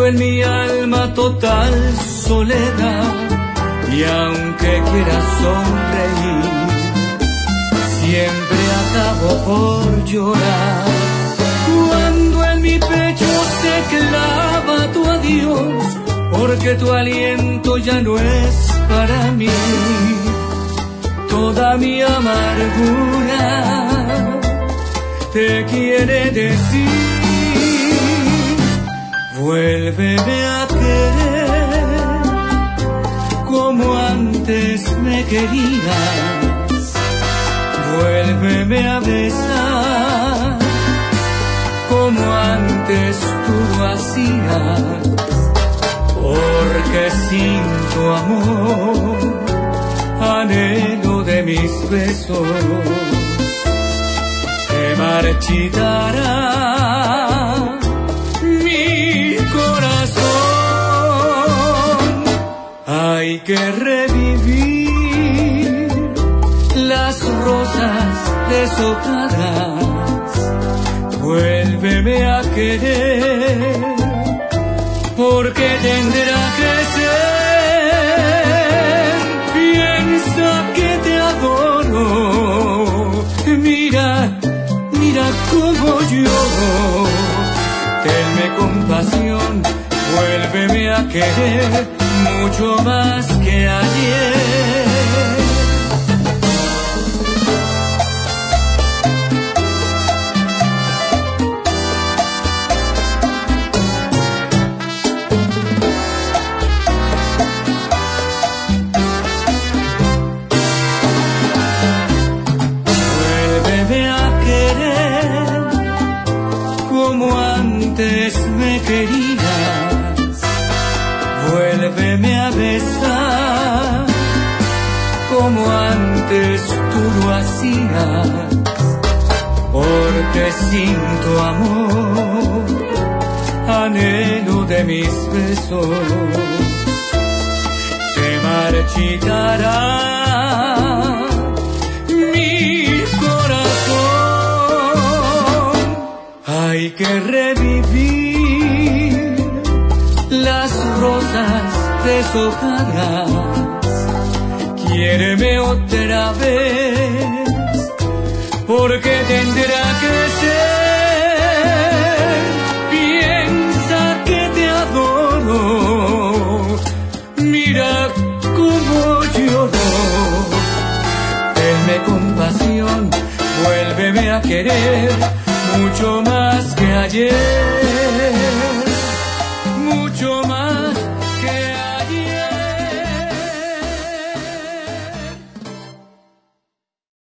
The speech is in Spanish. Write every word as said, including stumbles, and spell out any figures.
en mi alma total soledad, y aunque quiera sonreír, siempre acabo por llorar. Cuando en mi pecho se clava tu adiós, porque tu aliento ya no es para mí, toda mi amargura te quiere decir: vuélveme a querer como antes me querías, vuélveme a besar como antes tú lo hacías, porque sin tu amor, anhelo de mis besos, se marchitará mi corazón. Hay que revivir las rosas deshojadas, vuélveme a querer, porque tendrá que ser. Piensa que te adoro, mira, mira cómo lloro. Tenme compasión, vuélveme a querer mucho más que ayer. Querías, vuélveme a besar como antes tú lo hacías, porque sin tu amor, anhelo de mis besos, se marchitará mi corazón. Hay que revivir las rosas deshojadas, quiéreme otra vez, porque tendrá que ser. Piensa que te adoro, mira cómo lloro. Tenme compasión, vuélveme a querer mucho más que ayer, mucho más.